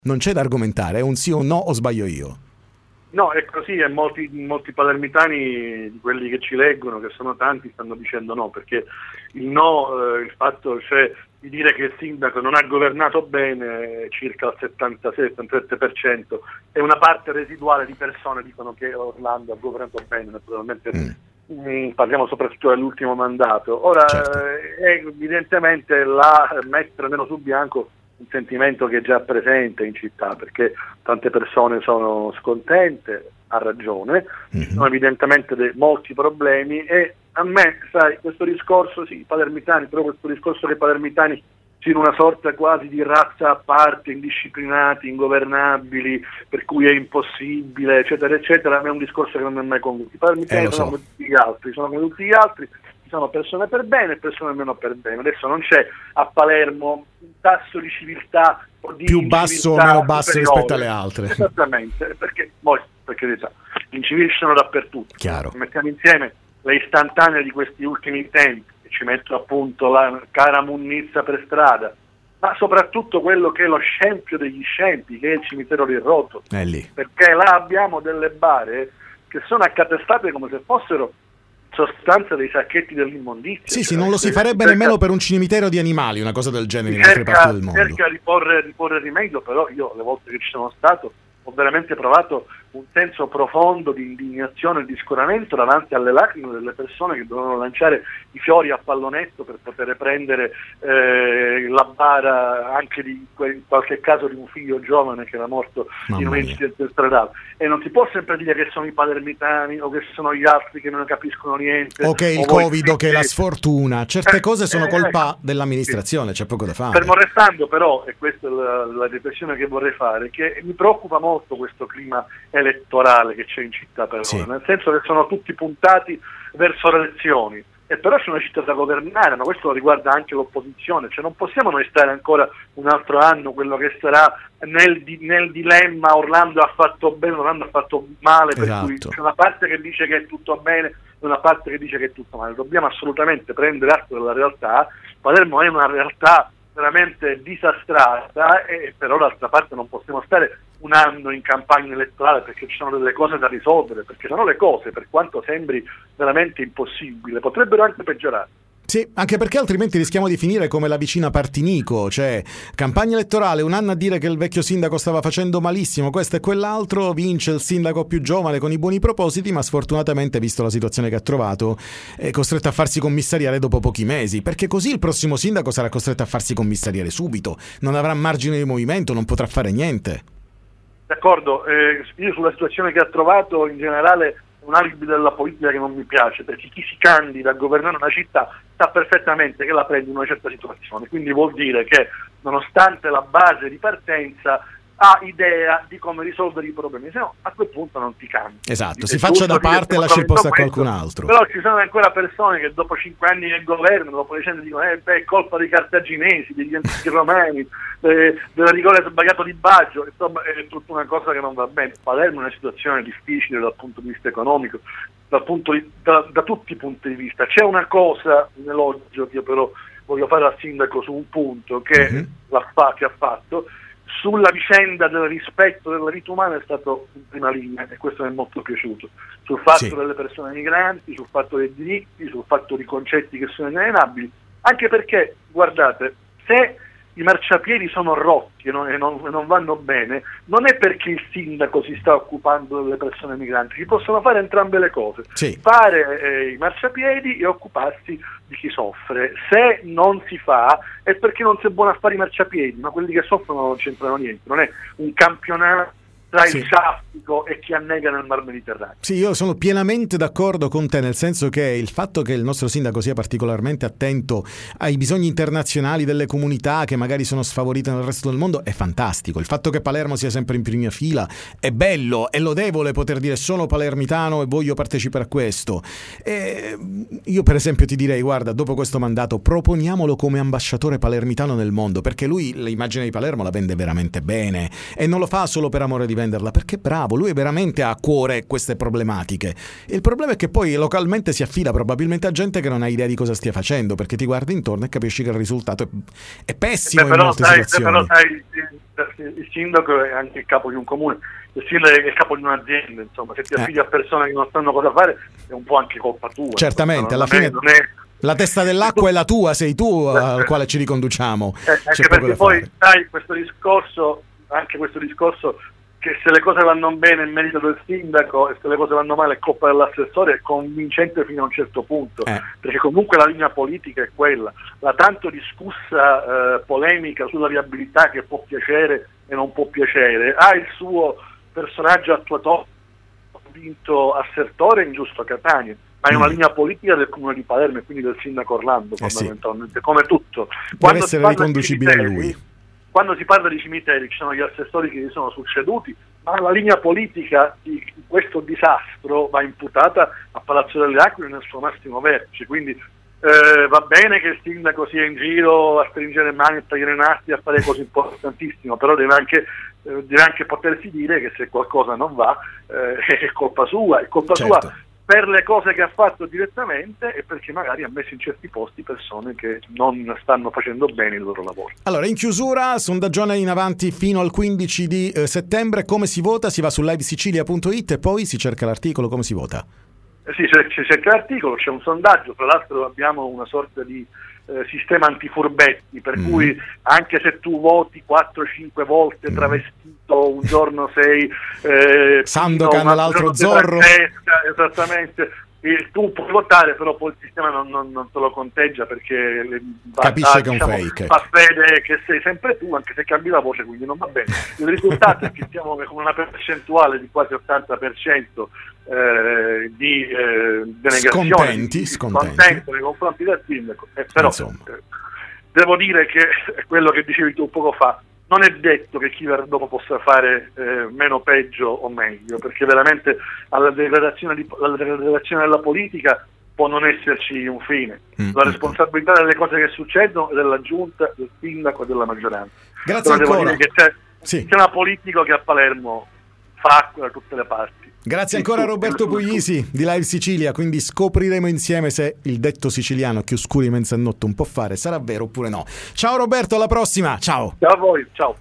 Non c'è da argomentare, è un sì o un no o sbaglio io? No, è così, e molti palermitani, di quelli che ci leggono, che sono tanti, stanno dicendo no, perché il no, il fatto cioè di dire che il sindaco non ha governato bene, circa il 76-77%, è una parte residuale di persone dicono che Orlando ha governato bene, naturalmente parliamo soprattutto dell'ultimo mandato. Ora, Certo. è evidentemente la mettere nero su bianco un sentimento che è già presente in città, perché tante persone sono scontente, a ragione, ci sono evidentemente molti problemi, e a me, sai, questo discorso, sì, i palermitani, però questo discorso che i palermitani siano una sorta quasi di razza a parte, indisciplinati, ingovernabili, per cui è impossibile, eccetera, eccetera, è un discorso che non mi è mai convinto. I palermitani sono come tutti gli altri, sono persone per bene e persone meno per bene. Adesso non c'è a Palermo un tasso di civiltà o di più basso o meno basso rispetto alle altre. Esattamente, perché incivili sono dappertutto. Chiaro. Mettiamo insieme le istantanee di questi ultimi tempi, e ci metto appunto la cara Munnizza per strada, ma soprattutto quello che è lo scempio degli scempi, che è il cimitero Rirroto, È lì. perché là abbiamo delle bare che sono accatestate come se fossero sostanza dei sacchetti dell'immondizia. Sì, non lo si farebbe nemmeno per un cimitero di animali, una cosa del genere in altre parti del mondo. Cerca di porre rimedio, però io le volte che ci sono stato ho veramente provato un senso profondo di indignazione e di scoramento davanti alle lacrime delle persone che dovevano lanciare i fiori a pallonetto per poter prendere la bara anche in qualche caso di un figlio giovane che era morto in un incidente stradale. E non si può sempre dire che sono i palermitani o che sono gli altri che non capiscono niente, o che il Covid o che è la sfortuna. Certe cose sono colpa dell'amministrazione, c'è poco da fare. Fermo restando però, e questa è la riflessione che vorrei fare, che mi preoccupa molto questo clima elettorale che c'è in città per ora, nel senso che sono tutti puntati verso le elezioni, e però c'è una città da governare, ma questo riguarda anche l'opposizione, cioè non possiamo noi stare ancora un altro anno, quello che sarà nel dilemma Orlando ha fatto bene, Orlando ha fatto male, per cui c'è una parte che dice che è tutto bene e una parte che dice che è tutto male. Dobbiamo assolutamente prendere atto della realtà. Palermo è una realtà veramente disastrata, e però d'altra parte non possiamo stare un anno in campagna elettorale, perché ci sono delle cose da risolvere, perché sennò le cose, per quanto sembri veramente impossibile, potrebbero anche peggiorare. Sì, anche perché altrimenti rischiamo di finire come la vicina Partinico, cioè campagna elettorale, un anno a dire che il vecchio sindaco stava facendo malissimo questo e quell'altro, vince il sindaco più giovane con i buoni propositi, ma sfortunatamente, visto la situazione che ha trovato, è costretto a farsi commissariare dopo pochi mesi, perché così il prossimo sindaco sarà costretto a farsi commissariare subito, non avrà margine di movimento, non potrà fare niente. D'accordo, io sulla situazione che ha trovato in generale un alibi della politica che non mi piace, perché chi si candida a governare una città sa perfettamente che la prende in una certa situazione, quindi vuol dire che nonostante la base di partenza ha idea di come risolvere i problemi, se no a quel punto non ti cambia. Esatto, si faccia da parte e lasci il posto a qualcun altro. Però ci sono ancora persone che dopo 5 anni nel governo, dopo decenni, dicono è colpa dei cartaginesi, degli antichi romani, del rigore sbagliato di Baggio, insomma è tutta una cosa che non va bene. Palermo è una situazione difficile dal punto di vista economico, da tutti i punti di vista. C'è una cosa, un elogio che io però voglio fare al sindaco su un punto che ha fatto. Sulla vicenda del rispetto della vita umana è stato in prima linea, e questo mi è molto piaciuto, sul fatto delle persone migranti, sul fatto dei diritti, sul fatto di concetti che sono inalienabili, anche perché, guardate, se i marciapiedi sono rotti e non vanno bene, non è perché il sindaco si sta occupando delle persone migranti, si possono fare entrambe le cose, fare i marciapiedi e occuparsi di chi soffre. Se non si fa è perché non si è buono a fare i marciapiedi, ma quelli che soffrono non c'entrano niente, non è un campionato tra il traffico e chi annega nel Mar Mediterraneo. Sì, io sono pienamente d'accordo con te, nel senso che il fatto che il nostro sindaco sia particolarmente attento ai bisogni internazionali delle comunità che magari sono sfavorite nel resto del mondo è fantastico. Il fatto che Palermo sia sempre in prima fila è bello, è lodevole poter dire sono palermitano e voglio partecipare a questo. E io per esempio ti direi, guarda, dopo questo mandato proponiamolo come ambasciatore palermitano nel mondo, perché lui l'immagine di Palermo la vende veramente bene e non lo fa solo per amore di venderla, perché è bravo, lui veramente ha a cuore queste problematiche. E il problema è che poi localmente si affida probabilmente a gente che non ha idea di cosa stia facendo, perché ti guardi intorno e capisci che il risultato è pessimo in molte situazioni. Però sai, il sindaco è anche il capo di un comune, il sindaco è il capo di un'azienda, insomma, se ti affidi a persone che non sanno cosa fare è un po' anche colpa tua. Certamente, alla fine la testa dell'acqua è la tua, sei tu al quale ci riconduciamo. Anche perché poi sai, questo discorso che se le cose vanno bene è merito del sindaco e se le cose vanno male è colpa dell'assessore, è convincente fino a un certo punto, perché comunque la linea politica è quella, la tanto discussa polemica sulla viabilità che può piacere e non può piacere, ha il suo personaggio attuatore vinto assertore ingiusto a Catania, ma è una linea politica del comune di Palermo e quindi del sindaco Orlando fondamentalmente, come tutto. Deve essere riconducibile a lui. Quando si parla di cimiteri ci sono gli assessori che si sono succeduti, ma la linea politica di questo disastro va imputata a Palazzo delle Aquile nel suo massimo vertice, quindi va bene che il sindaco sia in giro a stringere mani, a tagliare nastri, a fare cose importantissime, però deve anche potersi dire che se qualcosa non va è colpa sua, sua per le cose che ha fatto direttamente e perché magari ha messo in certi posti persone che non stanno facendo bene il loro lavoro. Allora, in chiusura, sondaggione in avanti fino al 15 di settembre, come si vota? Si va su livesicilia.it e poi si cerca l'articolo, come si vota? Sì, si cerca l'articolo, c'è un sondaggio, tra l'altro abbiamo una sorta di sistema antifurbetti, per cui anche se tu voti 4-5 volte travestito, un giorno sei Sandokan, l'altro Zorro, esattamente, tu puoi votare, però poi il sistema non te lo conteggia perché capisce che è un fake, fa fede che sei sempre tu, anche se cambi la voce, quindi non va bene. Il risultato è che siamo con una percentuale di quasi 80% di denegazione, scontento nei confronti del sindaco, però devo dire che quello che dicevi tu poco fa, non è detto che chi verrà dopo possa fare meno peggio o meglio, perché veramente alla degradazione della politica può non esserci un fine. La responsabilità delle cose che succedono è della giunta, del sindaco e della maggioranza. Grazie però ancora. Devo dire che c'è una politica che a Palermo fa acqua da tutte le parti. Grazie ancora a Roberto Puglisi di Live Sicilia, quindi scopriremo insieme se il detto siciliano chiuscuri menzanotte un può fare sarà vero oppure no. Ciao Roberto, alla prossima, ciao. Ciao a voi, ciao.